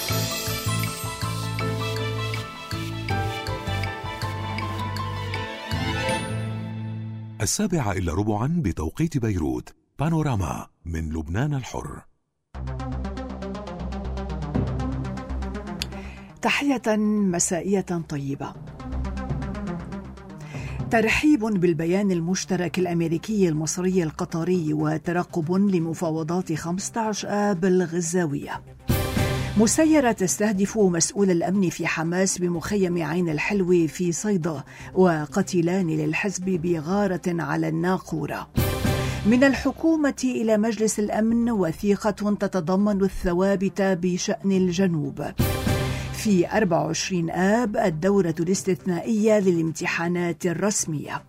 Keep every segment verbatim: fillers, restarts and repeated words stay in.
السابعة إلا ربعا بتوقيت بيروت. بانوراما من لبنان الحر. تحية مسائية طيبة. ترحيب بالبيان المشترك الأمريكي المصري القطري وترقب لمفاوضات خمسة عشر آب الغزاوية. مسيرة تستهدف مسؤول الأمن في حماس بمخيم عين الحلو في صيدا، وقتيلان للحزب بغارة على الناقورة. من الحكومة إلى مجلس الأمن وثيقة تتضمن الثوابت بشأن الجنوب. في أربعة وعشرين آب الدورة الاستثنائية للامتحانات الرسمية.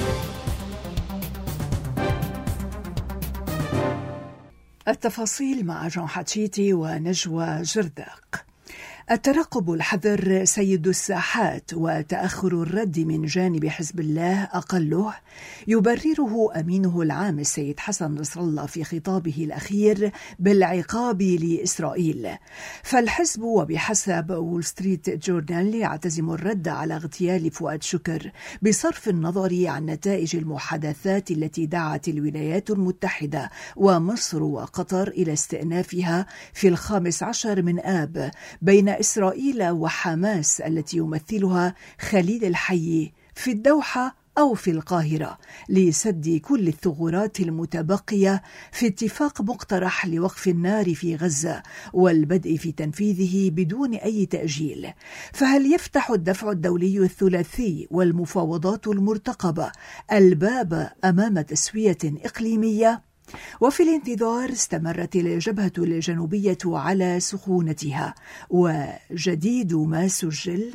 التفاصيل مع جون حتشيتي ونجوى جرداق. الترقب الحذر سيد الساحات، وتأخر الرد من جانب حزب الله أقله يبرره أمينه العام السيد حسن نصر الله في خطابه الأخير بالعقاب لإسرائيل. فالحزب وبحسب وول ستريت جورنال يعتزم الرد على اغتيال فؤاد شكر بصرف النظر عن نتائج المحادثات التي دعت الولايات المتحدة ومصر وقطر إلى استئنافها في الخامس عشر من آب بين إسرائيل وحماس التي يمثلها خليل الحي في الدوحة أو في القاهرة، لسد كل الثغرات المتبقية في اتفاق مقترح لوقف النار في غزة والبدء في تنفيذه بدون أي تأجيل. فهل يفتح الدفع الدولي الثلاثي والمفاوضات المرتقبة الباب أمام تسوية إقليمية؟ وفي الانتظار استمرت الجبهة الجنوبية على سخونتها، وجديد ما سجل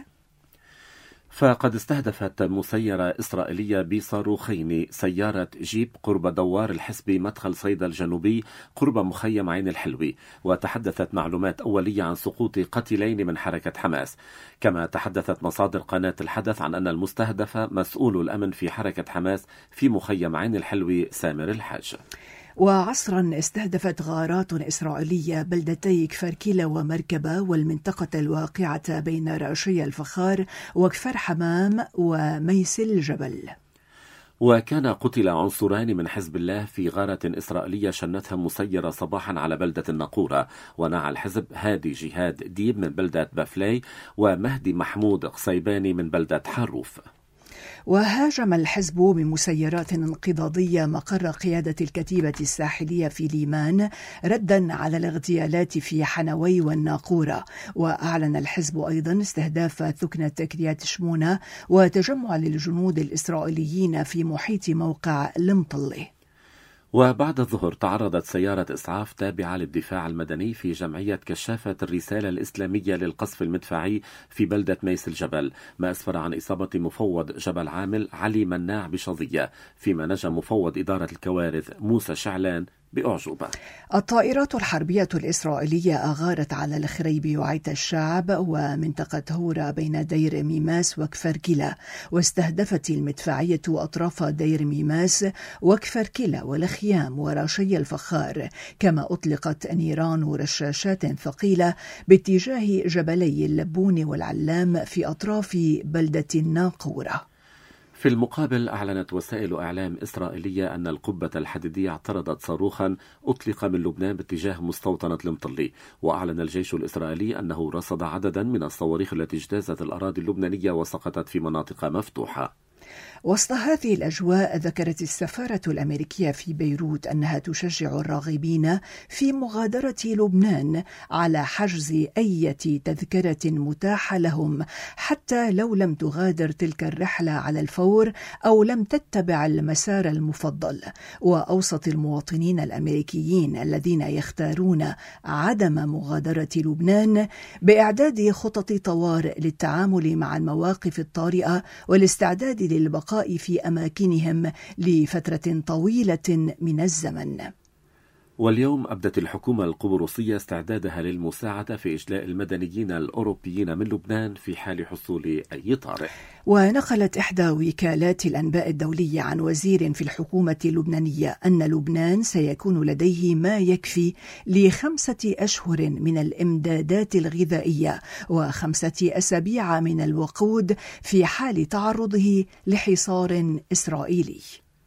فقد استهدفت مسيرة إسرائيلية بصاروخين سيارة جيب قرب دوار الحزب مدخل صيدا الجنوبي قرب مخيم عين الحلوي، وتحدثت معلومات أولية عن سقوط قتيلين من حركة حماس. كما تحدثت مصادر قناة الحدث عن أن المستهدف مسؤول الأمن في حركة حماس في مخيم عين الحلوي سامر الحاج. وعصرا استهدفت غارات إسرائيلية بلدتي كفر كيلا ومركبة والمنطقة الواقعة بين راشي الفخار وكفر حمام وميس الجبل. وكان قتل عنصران من حزب الله في غارة إسرائيلية شنتها مسيرة صباحا على بلدة الناقورة. ونعى الحزب هادي جهاد ديب من بلدة بافلاي ومهدي محمود قصيباني من بلدة حروف. وهاجم الحزب بمسيرات انقضاضية مقر قيادة الكتيبة الساحلية في ليمان ردا على الاغتيالات في حنوي والناقورة. وأعلن الحزب أيضا استهداف ثكنة كريات شمونة وتجمع للجنود الإسرائيليين في محيط موقع المطلي. وبعد الظهر تعرضت سيارة إسعاف تابعة للدفاع المدني في جمعية كشافة الرسالة الإسلامية للقصف المدفعي في بلدة ميس الجبل، ما أسفر عن إصابة مفوض جبل عامل علي مناع بشظية، فيما نجا مفوض إدارة الكوارث موسى شعلان بأعجوبة. الطائرات الحربية الإسرائيلية أغارت على الخريبي وعيت الشعب ومنطقة هورا بين دير ميماس وكفر كيلا، واستهدفت المدفعية أطراف دير ميماس وكفر كيلا والخيام وراشي الفخار. كما أطلقت نيران ورشاشات ثقيلة باتجاه جبلي اللبون والعلام في أطراف بلدة الناقورة. في المقابل أعلنت وسائل إعلام إسرائيلية أن القبة الحديدية اعترضت صاروخا أطلق من لبنان باتجاه مستوطنة المطلي. وأعلن الجيش الإسرائيلي أنه رصد عددا من الصواريخ التي اجتازت الأراضي اللبنانية وسقطت في مناطق مفتوحة. وسط هذه الأجواء ذكرت السفارة الأمريكية في بيروت أنها تشجع الراغبين في مغادرة لبنان على حجز أي تذكرة متاحة لهم، حتى لو لم تغادر تلك الرحلة على الفور أو لم تتبع المسار المفضل. وأوصت المواطنين الأمريكيين الذين يختارون عدم مغادرة لبنان بإعداد خطط طوارئ للتعامل مع المواقف الطارئة والاستعداد للبقاء في أماكنهم لفترة طويلة من الزمن. واليوم أبدت الحكومة القبرصية استعدادها للمساعدة في إجلاء المدنيين الأوروبيين من لبنان في حال حصول أي طارئ. ونقلت إحدى وكالات الأنباء الدولية عن وزير في الحكومة اللبنانية أن لبنان سيكون لديه ما يكفي لخمسة أشهر من الإمدادات الغذائية وخمسة أسابيع من الوقود في حال تعرضه لحصار إسرائيلي.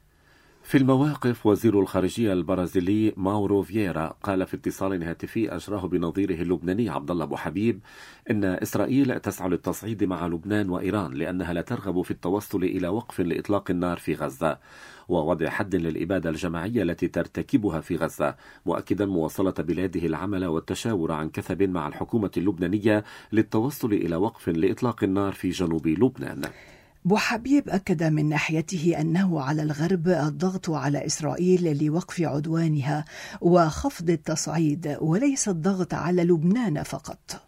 في المواقف، وزير الخارجية البرازيلي ماورو فييرا قال في اتصال هاتفي أجراه بنظيره اللبناني عبد الله أبو حبيب إن إسرائيل تسعى للتصعيد مع لبنان وإيران لأنها لا ترغب في التوصل إلى وقف لإطلاق النار في غزة ووضع حد للإبادة الجماعية التي ترتكبها في غزة، مؤكدا مواصلة بلاده العمل والتشاور عن كثب مع الحكومة اللبنانية للتوصل إلى وقف لإطلاق النار في جنوب لبنان. بوحبيب أكد من ناحيته أنه على الغرب الضغط على إسرائيل لوقف عدوانها وخفض التصعيد وليس الضغط على لبنان فقط.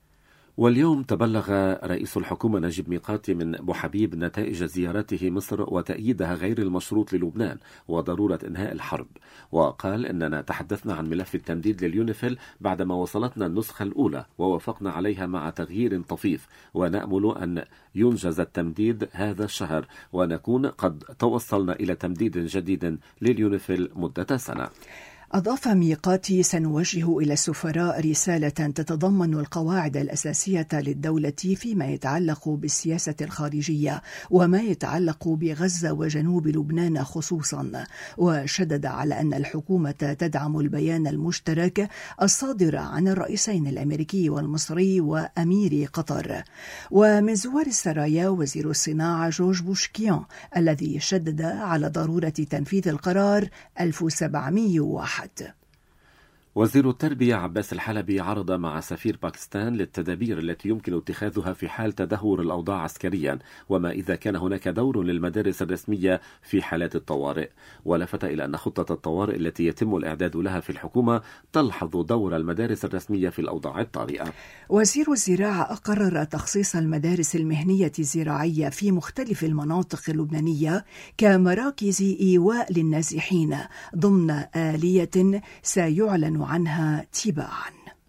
واليوم تبلغ رئيس الحكومة نجيب ميقاتي من بوحبيب نتائج زيارته مصر وتأييدها غير المشروط للبنان وضرورة إنهاء الحرب، وقال إننا تحدثنا عن ملف التمديد لليونيفيل بعدما وصلتنا النسخة الأولى ووافقنا عليها مع تغيير طفيف، ونأمل أن ينجز التمديد هذا الشهر ونكون قد توصلنا إلى تمديد جديد لليونيفيل مدة سنة. أضاف ميقاتي: سنوجه إلى السفراء رسالة تتضمن القواعد الأساسية للدولة فيما يتعلق بالسياسة الخارجية وما يتعلق بغزة وجنوب لبنان خصوصا، وشدد على أن الحكومة تدعم البيان المشترك الصادر عن الرئيسين الأمريكي والمصري وأمير قطر. ومن زوار السرايا وزير الصناعة جورج بوشكيان الذي شدد على ضرورة تنفيذ القرار ألف وسبعمئة وواحد. وزير التربية عباس الحلبي عرض مع سفير باكستان للتدابير التي يمكن اتخاذها في حال تدهور الأوضاع عسكريا وما إذا كان هناك دور للمدارس الرسمية في حالات الطوارئ، ولفت إلى أن خطة الطوارئ التي يتم الإعداد لها في الحكومة تلحظ دور المدارس الرسمية في الأوضاع الطارئة. وزير الزراعة أقرر تخصيص المدارس المهنية الزراعية في مختلف المناطق اللبنانية كمراكز إيواء للنازحين ضمن آلية سيعلن عنها تباعا.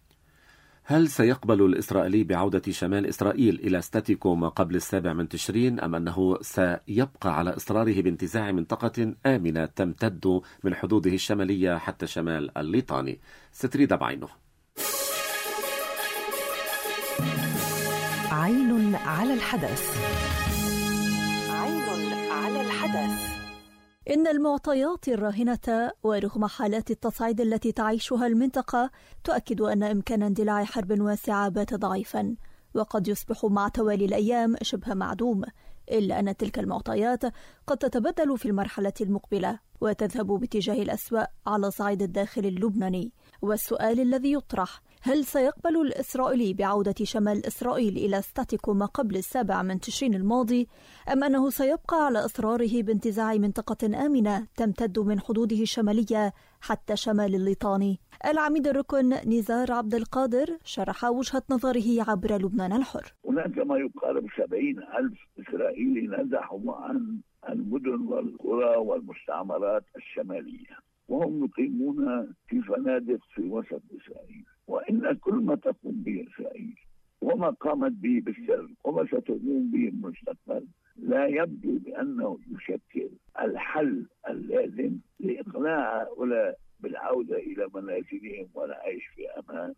هل سيقبل الإسرائيلي بعودة شمال إسرائيل إلى ستاتيكو ما قبل السابع من تشرين أم أنه سيبقى على إصراره بانتزاع منطقة آمنة تمتد من حدوده الشمالية حتى شمال الليطاني؟ ستريد بعينه. عين على الحدث. عين على الحدث. إن المعطيات الراهنة ورغم حالات التصعيد التي تعيشها المنطقة تؤكد أن إمكان اندلاع حرب واسعة بات ضعيفا وقد يصبح مع توالي الأيام شبه معدوم، إلا أن تلك المعطيات قد تتبدل في المرحلة المقبلة وتذهب باتجاه الأسوأ على صعيد الداخل اللبناني. والسؤال الذي يطرح: هل سيقبل الإسرائيلي بعودة شمال إسرائيل إلى ستاتيكو ما قبل السابع من تشرين الماضي أم أنه سيبقى على إصراره بانتزاع منطقة آمنة تمتد من حدوده الشمالية حتى شمال الليطاني؟ العميد الركن نزار عبد القادر شرح وجهة نظره عبر لبنان الحر. هناك ما يقارب سبعين ألف إسرائيلي نزحوا عن المدن والقرى والمستعمرات الشمالية وهم يقيمون في فنادق في وسط إسرائيل. وإن كل ما تقوم به إسرائيل وما قامت به بالسر وما ستقوم به المستقبل لا يبدو بأنه يشكل الحل اللازم لإقناع هؤلاء بالعودة إلى منازلهم والعيش في أمان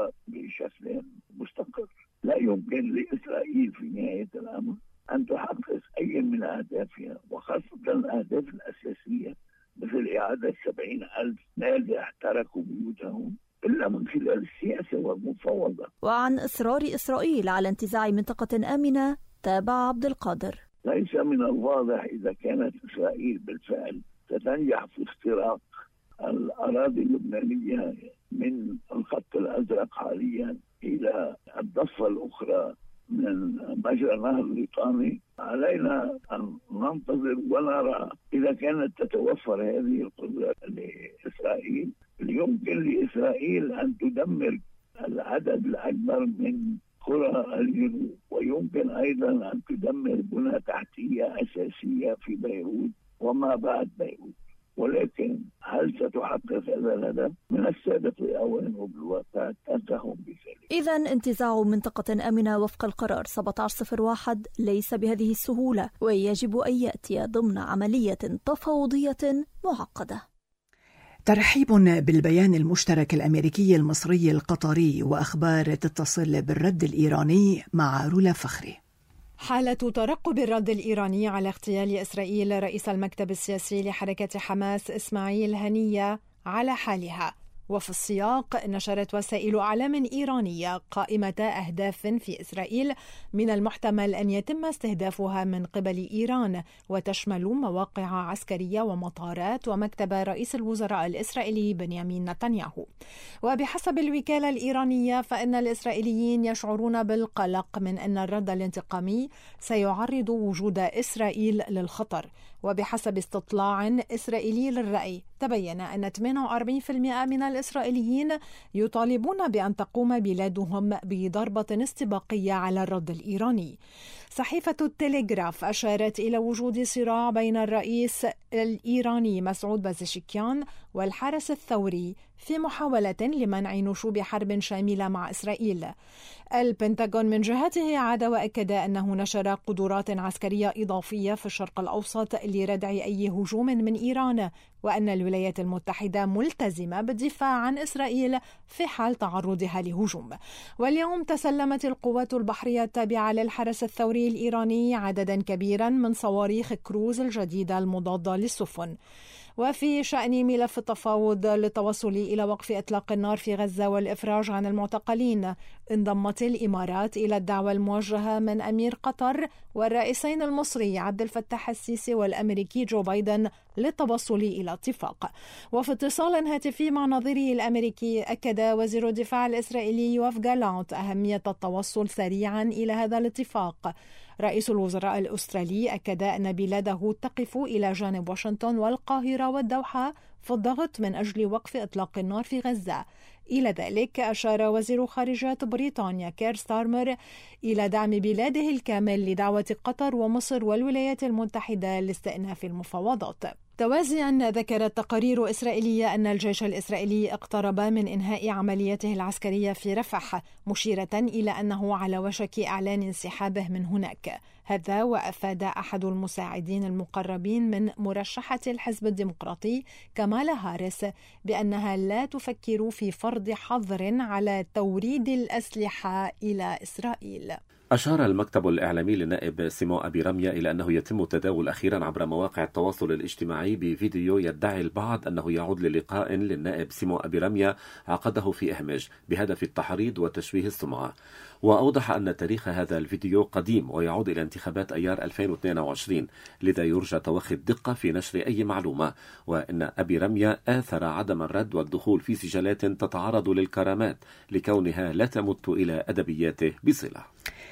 وبشكل مستقر. لا يمكن لإسرائيل في نهاية الأمر أن تحقق أي من أهدافها، وخاصة الأهداف الأساسية مثل إعادة سبعين ألف نازح تركوا بيوتهم إلا من خلال السياسة والمفاوضة. وعن إصرار إسرائيل على انتزاع منطقة آمنة تابع عبد القادر: ليس من الواضح إذا كانت إسرائيل بالفعل ستنجح في اختراق الأراضي اللبنانية من الخط الأزرق حاليا إلى الضفة الأخرى من مجرى نهر الليطاني. علينا أن ننتظر ونرى إذا كانت تتوفر هذه القدرة لإسرائيل. يمكن لإسرائيل أن تدمر العدد الأكبر من قرى الجنوب، ويمكن أيضا أن تدمر بنى تحتية أساسية في بيروت وما بعد بيروت، ولكن هل ستحقق هذا الهدف؟ من السادة أولا وبالواقع أن تقوم بذلك. إذن انتزاع منطقة آمنة وفق القرار سبعة عشر صفر واحد ليس بهذه السهولة، ويجب أن يأتي ضمن عملية تفاوضية معقدة. ترحيب بالبيان المشترك الأمريكي المصري القطري وأخبار تتصل بالرد الإيراني مع رولا فخري. حالة ترقب الرد الإيراني على اغتيال إسرائيل رئيس المكتب السياسي لحركة حماس إسماعيل هنية على حالها. وفي السياق نشرت وسائل إعلام إيرانية قائمة أهداف في إسرائيل من المحتمل أن يتم استهدافها من قبل إيران، وتشمل مواقع عسكرية ومطارات ومكتب رئيس الوزراء الإسرائيلي بنيامين نتنياهو. وبحسب الوكالة الإيرانية فإن الإسرائيليين يشعرون بالقلق من أن الرد الانتقامي سيعرض وجود إسرائيل للخطر. وبحسب استطلاع إسرائيلي للرأي تبين أن ثمانية وأربعين بالمئة من الإسرائيليين يطالبون بأن تقوم بلادهم بضربة استباقية على الرد الإيراني. صحيفة التلغراف أشارت إلى وجود صراع بين الرئيس الإيراني مسعود بازيشكيان والحرس الثوري في محاولة لمنع نشوب حرب شاملة مع إسرائيل. البنتاغون من جهته عاد وأكد أنه نشر قدرات عسكرية إضافية في الشرق الأوسط لردع أي هجوم من إيران، وأن الولايات المتحدة ملتزمة بالدفاع عن إسرائيل في حال تعرضها لهجوم. واليوم تسلمت القوات البحرية التابعة للحرس الثوري الإيراني عددا كبيرا من صواريخ كروز الجديدة المضادة للسفن. وفي شأن ملف التفاوض للتوصل إلى وقف إطلاق النار في غزة والإفراج عن المعتقلين، انضمت الإمارات إلى الدعوة الموجهة من أمير قطر والرئيسين المصري عبد الفتاح السيسي والأمريكي جو بايدن للتوصل إلى اتفاق. وفي اتصال هاتفي مع نظيره الأمريكي أكد وزير الدفاع الإسرائيلي يوآف جالانت أهمية التوصل سريعا إلى هذا الاتفاق. رئيس الوزراء الأسترالي أكد أن بلاده تقف إلى جانب واشنطن والقاهرة والدوحة في الضغط من أجل وقف إطلاق النار في غزة. إلى ذلك أشار وزير خارجية بريطانيا كير ستارمر إلى دعم بلاده الكامل لدعوة قطر ومصر والولايات المتحدة لاستئناف المفاوضات. توازيا ذكرت تقارير إسرائيلية أن الجيش الإسرائيلي اقترب من إنهاء عملياته العسكرية في رفح، مشيرة إلى أنه على وشك إعلان انسحابه من هناك. هذا وأفاد أحد المساعدين المقربين من مرشحة الحزب الديمقراطي كامالا هاريس بأنها لا تفكر في فرض حظر على توريد الأسلحة إلى إسرائيل. أشار المكتب الإعلامي للنائب سيمون أبي رمية إلى أنه يتم التداول أخيرا عبر مواقع التواصل الاجتماعي بفيديو يدعي البعض أنه يعود للقاء للنائب سيمون أبي رمية عقده في إهمج بهدف التحريض وتشويه السمعة. وأوضح أن تاريخ هذا الفيديو قديم ويعود إلى انتخابات أيار ألفين واثنين وعشرين، لذا يرجى توخي الدقة في نشر أي معلومة، وأن أبي رمية آثر عدم الرد والدخول في سجلات تتعرض للكرامات لكونها لا تمت إلى أدبياته بصلة.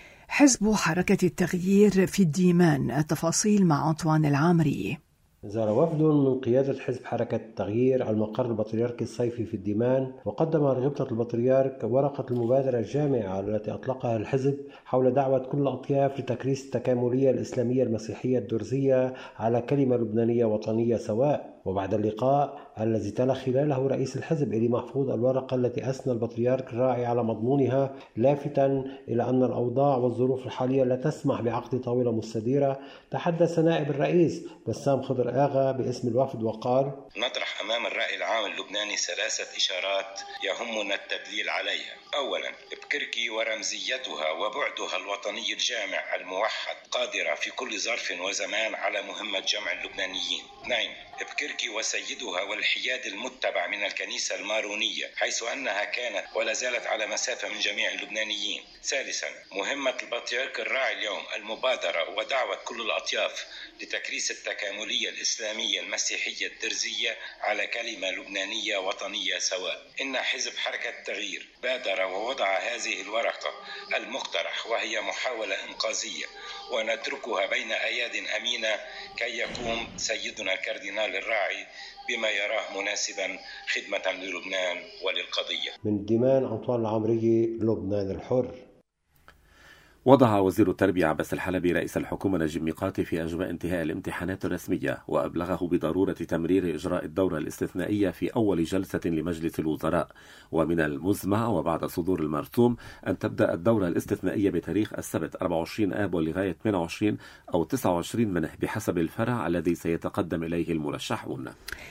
حزب حركة التغيير في الديمان، التفاصيل مع أنطوان العامري. زار وفد من قيادة حزب حركة التغيير المقر البطريركي الصيفي في الديمان، وقدم لغبطة البطريرك ورقة المبادرة الجامعة التي أطلقها الحزب حول دعوة كل الأطياف لتكريس التكاملية الإسلامية المسيحية الدرزية على كلمة لبنانية وطنية سواء. وبعد اللقاء الذي تلا خلاله رئيس الحزب إلي محفوظ الورقة التي أثنى البطريرك الراعي على مضمونها، لافتاً إلى أن الأوضاع والظروف الحالية لا تسمح بعقد طاولة مستديرة، تحدث نائب الرئيس بسام خضر آغا باسم الوفد وقال: نطرح أمام الرأي العام اللبناني ثلاثة إشارات يهمنا التدليل عليها. أولاً، بكركي ورمزيتها وبعدها الوطني الجامع الموحد قادرة في كل ظرف وزمان على مهمة جمع اللبنانيين. اثنين، بكركي وسيدها والحياد المتبع من الكنيسة المارونية، حيث أنها كانت ولا زالت على مسافة من جميع اللبنانيين. ثالثا، مهمة البطريرك الراعي اليوم المبادرة ودعوة كل الأطياف لتكريس التكاملية الإسلامية المسيحية الدرزية على كلمة لبنانية وطنية سواء. إن حزب حركة التغيير بادر ووضع هذه الورقة المقترح، وهي محاولة إنقاذية، ونتركها بين أياد أمينة كي يقوم سيدنا الكاردينال الراعي بما يراه مناسبا خدمة للبنان وللقضية. من الديمان أنطوان العامري، لبنان الحر. وضع وزير التربية عباس الحلبي رئيس الحكومة نجيب ميقاتي في أجواء انتهاء الامتحانات الرسمية، وأبلغه بضرورة تمرير إجراء الدورة الاستثنائية في أول جلسة لمجلس الوزراء، ومن المزمع وبعد صدور المرسوم أن تبدأ الدورة الاستثنائية بتاريخ السبت أربعة وعشرين آب ولغاية ثمانية وعشرين أو تسعة وعشرين منه بحسب الفرع الذي سيتقدم إليه المرشحون.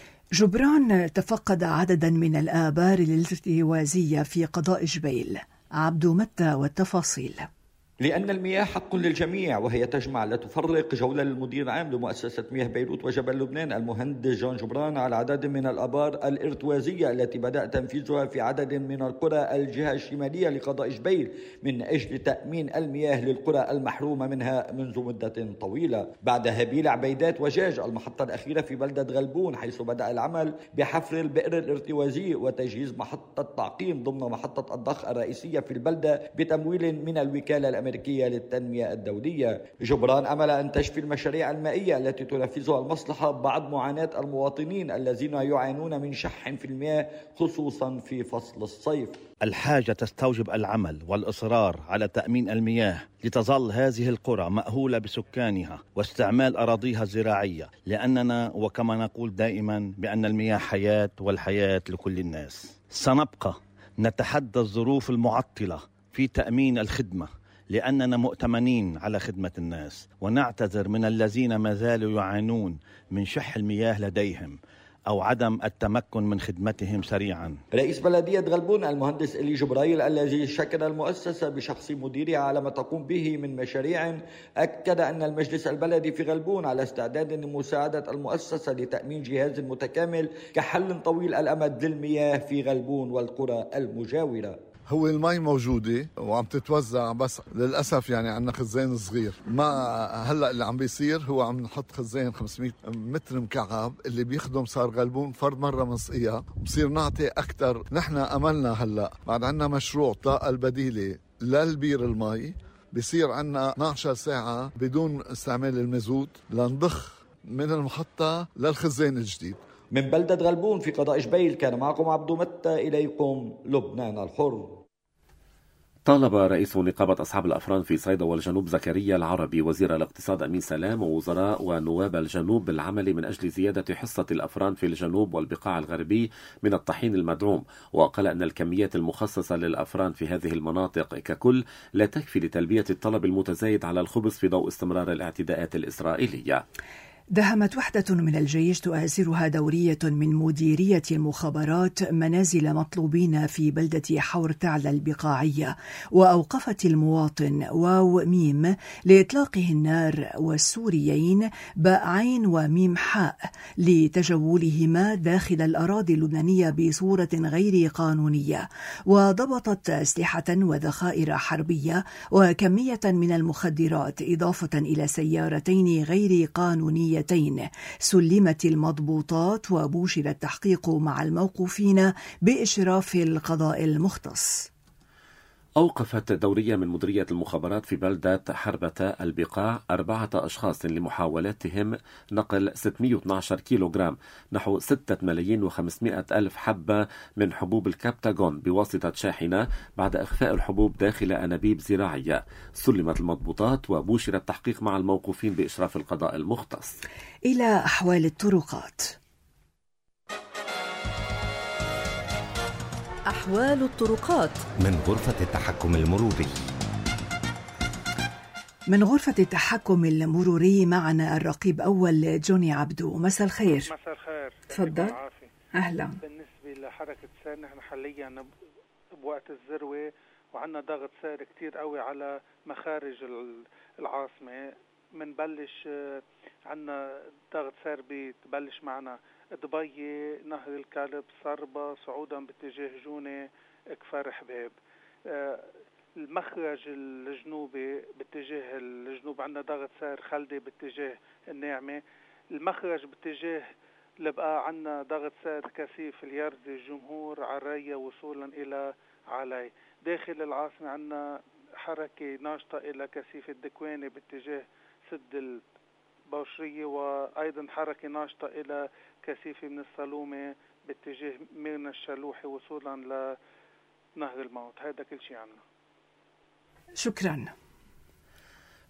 جبران تفقد عددا من الآبار الارتوازية في قضاء جبيل. عبد متى والتفاصيل. لأن المياه حق للجميع، وهي تجمع لا تفرق، جولة للمدير العام لمؤسسة مياه بيروت وجبل لبنان المهندس جون جبران على عدد من الآبار الارتوازية التي بدأ تنفيذها في عدد من القرى الجهة الشمالية لقضاء جبيل من أجل تأمين المياه للقرى المحرومة منها منذ مدة طويلة. بعد هابيل عبيدات وجاج المحطة الأخيرة في بلدة غلبون، حيث بدأ العمل بحفر البئر الارتوازي وتجهيز محطة تعقيم ضمن محطة الضخ الرئيسية في البلدة بتمويل من الوكالة الأمريكية الأمريكية للتنمية الدولية. جبران أمل أن تشفي المشاريع المائية التي تنفذها المصلحة بعد معاناة المواطنين الذين يعانون من شح في المياه خصوصا في فصل الصيف. الحاجة تستوجب العمل والإصرار على تأمين المياه لتظل هذه القرى مأهولة بسكانها واستعمال أراضيها الزراعية، لأننا وكما نقول دائما بأن المياه حياة والحياة لكل الناس. سنبقى نتحدى الظروف المعطلة في تأمين الخدمة لأننا مؤتمنين على خدمة الناس، ونعتذر من الذين ما زالوا يعانون من شح المياه لديهم أو عدم التمكن من خدمتهم سريعا. رئيس بلدية غلبون المهندس إلي جبرائيل الذي شكر المؤسسة بشخص مديرها على ما تقوم به من مشاريع، أكد أن المجلس البلدي في غلبون على استعداد لمساعدة المؤسسة لتأمين جهاز متكامل كحل طويل الأمد للمياه في غلبون والقرى المجاورة. هو المي موجودة وعم تتوزع، بس للأسف يعني عندنا خزان صغير. ما هلأ اللي عم بيصير هو عم نحط خزان خمسمية متر مكعب اللي بيخدم صار غلبون فرد مرة منسقيها، بصير نعطي أكتر. نحن أملنا هلأ بعد عندنا مشروع طاقة البديلة للبير المي، بيصير عندنا اثنعش عشر ساعة بدون استعمال المازوت لنضخ من المحطة للخزان الجديد. من بلدة غلبون في قضاء جبيل كان معكم عبد متى، إليكم لبنان الحر. طالب رئيس نقابة أصحاب الأفران في صيدا والجنوب زكريا العربي وزير الاقتصاد أمين سلام ووزراء ونواب الجنوب بالعمل من أجل زيادة حصة الأفران في الجنوب والبقاع الغربي من الطحين المدعوم، وقال أن الكميات المخصصة للأفران في هذه المناطق ككل لا تكفي لتلبية الطلب المتزايد على الخبز في ضوء استمرار الاعتداءات الإسرائيلية. دهمت وحدة من الجيش تؤازرها دورية من مديرية المخابرات منازل مطلوبين في بلدة حور تعلى البقاعية، وأوقفت المواطن واو ميم لإطلاقه النار والسوريين باء عين وميم حاء لتجولهما داخل الأراضي اللبنانية بصورة غير قانونية، وضبطت أسلحة وذخائر حربية وكمية من المخدرات، إضافة إلى سيارتين غير قانونية سلمت المضبوطات، وبوشر التحقيق مع الموقوفين بإشراف القضاء المختص. أوقفت دورية من مديرية المخابرات في بلدة حربة البقاع أربعة أشخاص لمحاولتهم نقل ستمئة واثني عشر كيلوغرام نحو ستة ملايين وخمسمئة ألف حبة من حبوب الكابتاغون بواسطة شاحنة بعد إخفاء الحبوب داخل أنابيب زراعية. سلمت المضبوطات وبوشر التحقيق مع الموقوفين بإشراف القضاء المختص. إلى أحوال الطرقات. أحوال الطرقات من غرفة التحكم المروري. من غرفة التحكم المروري معنا الرقيب أول جوني عبدو. مساء الخير. مساء الخير. تفضل. أهلا. بالنسبة لحركة سير نحن حاليا بوقت الذروة وعندنا ضغط سير كتير قوي على مخارج العاصمة. منبلش عندنا ضغط سير بتبلش معنا دبي، نهر الكلب، صربة، صعودا باتجاه جونة، كفر حباب. المخرج الجنوبي باتجاه الجنوب عندنا ضغط سير خلدي باتجاه الناعمة. المخرج باتجاه لبقى عندنا ضغط سير كثيف اليرد، الجمهور، عرية وصولا إلى علي. داخل العاصمة عندنا حركة ناشطة إلى كثيف الدكواني باتجاه سد البوشرية، وأيضا حركة ناشطة إلى كثيفة من الصالومة باتجاه ميرنا الشلوحي وصولا لنهر الموت. هذا كل شيء عنا. شكرا.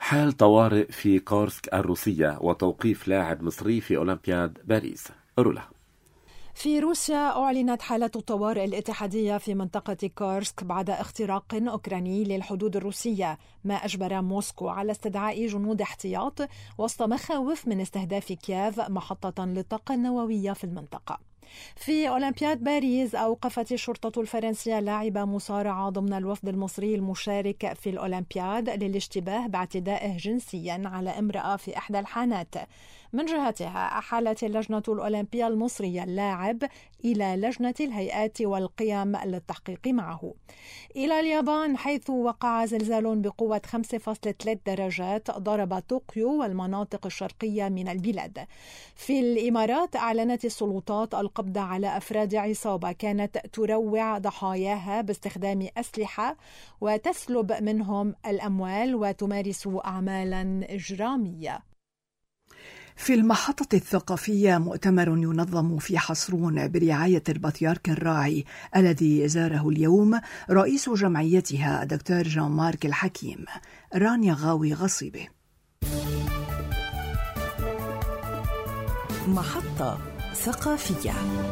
حال طوارئ في كورسك الروسية وتوقيف لاعب مصري في أولمبياد باريس. رولا. في روسيا أعلنت حالة الطوارئ الاتحادية في منطقة كورسك بعد اختراق أوكراني للحدود الروسية، ما أجبر موسكو على استدعاء جنود احتياط وسط مخاوف من استهداف كييف محطة للطاقة النووية في المنطقة. في أولمبياد باريس أوقفت الشرطة الفرنسية لاعب مصارعة ضمن الوفد المصري المشارك في الأولمبياد للاشتباه باعتدائه جنسيا على امرأة في إحدى الحانات. من جهتها أحالت اللجنة الأولمبية المصرية اللاعب إلى لجنة الهيئات والقيم للتحقيق معه. إلى اليابان، حيث وقع زلزال بقوة خمسة فاصلة ثلاث درجات ضرب طوكيو والمناطق الشرقية من البلاد. في الإمارات أعلنت السلطات القبض على أفراد عصابة كانت تروع ضحاياها باستخدام أسلحة وتسلب منهم الأموال وتمارس أعمالا إجرامية. في المحطة الثقافية، مؤتمر ينظم في حصرون برعاية البطريرك الراعي الذي زاره اليوم رئيس جمعيتها الدكتور جان مارك الحكيم. رانيا غاوي غصيبة. محطة ثقافية.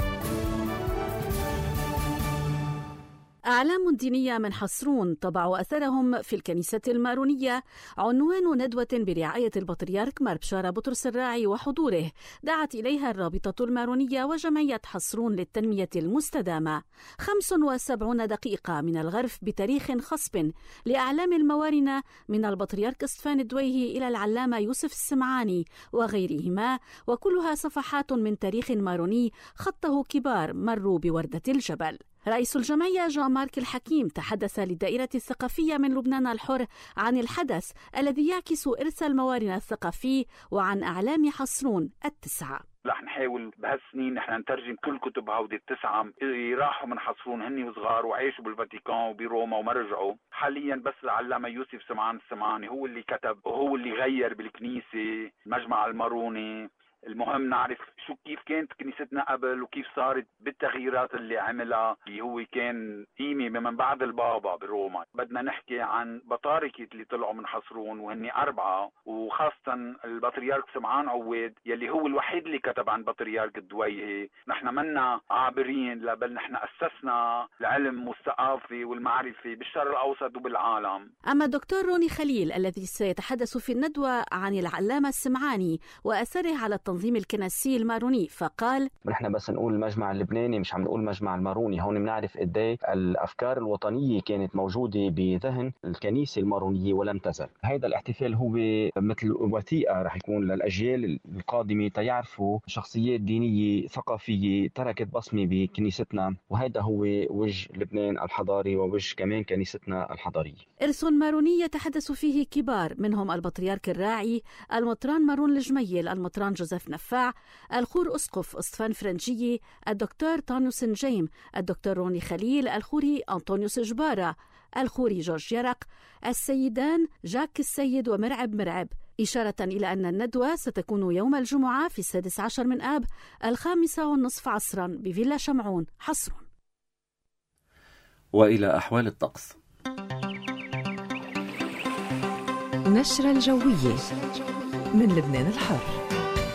أعلام دينية من حصرون طبعوا أثرهم في الكنيسة المارونية عنوان ندوة برعاية البطريرك مار بشارة بطرس الراعي وحضوره دعت إليها الرابطة المارونية وجمعية حصرون للتنمية المستدامة. خمس وسبعون دقيقة من الغرف بتاريخ خصب لأعلام الموارنة من البطريرك اسطفان الدويهي إلى العلامة يوسف السمعاني وغيرهما، وكلها صفحات من تاريخ ماروني خطه كبار مروا بوردة الجبل. رئيس الجمعية جان مارك الحكيم تحدث للدائرة الثقافية من لبنان الحر عن الحدث الذي يعكس إرث الموارنة الثقافي وعن أعلام حصرون التسعة. رح نحاول بهالسنين نحن نترجم كل كتب هودي التسعة اللي راحوا من حصرون هني وصغار وعيشوا بالفاتيكان وبروما وما رجعوا. حاليا بس العلامة يوسف سمعان السمعاني هو اللي كتب وهو اللي غير بالكنيسة المجمع الماروني. المهم نعرف شو كيف كانت كنيستنا قبل وكيف صارت بالتغييرات اللي عملها، اللي هو كان قيمة من بعد البابا بروما. بدنا نحكي عن بطاركة اللي طلعوا من حصرون وهني أربعة، وخاصة البطريرك سمعان عواد يلي هو الوحيد اللي كتب عن بطريرك الدويهي. نحن منا عابرين، بل نحن أسسنا العلم والثقافة والمعرفة بالشرق الأوسط وبالعالم. أما الدكتور روني خليل الذي سيتحدث في الندوة عن العلامة السمعاني وأثره على التنظيم الكنسي الماروني فقال: نحن بس نقول المجمع اللبناني، مش عم نقول المجمع الماروني. هون بنعرف قد ايه الافكار الوطنيه كانت موجوده بذهن الكنيسه المارونيه ولم تزل. هذا الاحتفال هو مثل وثيقه رح يكون للاجيال القادمه تيعرفوا شخصيات دينيه ثقافيه تركت بصمه بكنيستنا، وهذا هو وجه لبنان الحضاري ووجه كمان كنيستنا الحضاريه. إرث ماروني يتحدث فيه كبار، منهم البطريرك الراعي، المطران مارون الجميل، المطران جوزيف نفاع، الخور أسقف اسطفان فرنجي، الدكتور طانيوس نجيم، الدكتور روني خليل، الخوري أنطونيوس جبارة، الخوري جورج يرق، السيدان جاك السيد ومرعب مرعب، إشارة إلى أن الندوة ستكون يوم الجمعة في السادس عشر من آب الخامسة والنصف عصرا بفيلا شمعون حصرون. وإلى أحوال الطقس. نشرة الجوية من لبنان الحر.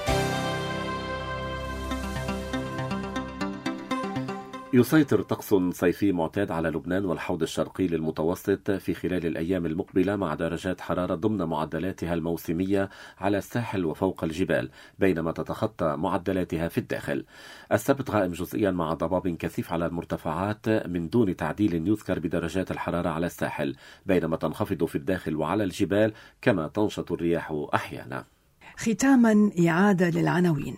يسيطر طقس صيفي معتاد على لبنان والحوض الشرقي للمتوسط في خلال الأيام المقبلة، مع درجات حرارة ضمن معدلاتها الموسمية على الساحل وفوق الجبال، بينما تتخطى معدلاتها في الداخل. السبت غائم جزئيا مع ضباب كثيف على المرتفعات من دون تعديل يذكر بدرجات الحرارة على الساحل، بينما تنخفض في الداخل وعلى الجبال، كما تنشط الرياح أحيانا. ختاما إعادة للعناوين.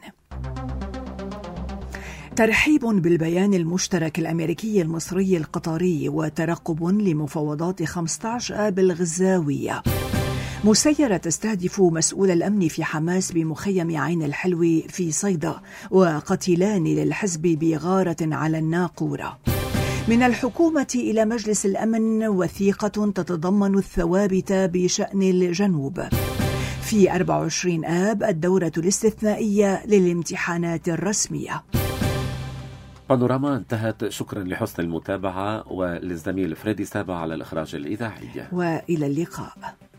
ترحيب بالبيان المشترك الأمريكي المصري القطري وترقب لمفاوضات خمسة عشر آب الغزاوية. مسيرة تستهدف مسؤول الأمن في حماس بمخيم عين الحلو في صيدا، وقتلان للحزب بغارة على الناقورة. من الحكومة إلى مجلس الأمن وثيقة تتضمن الثوابت بشأن الجنوب. في أربعة وعشرين آب الدورة الاستثنائية للامتحانات الرسمية. بانوراما انتهت. شكرا لحسن المتابعة وللزميل فريدي سابا على الإخراج الإذاعي، وإلى اللقاء.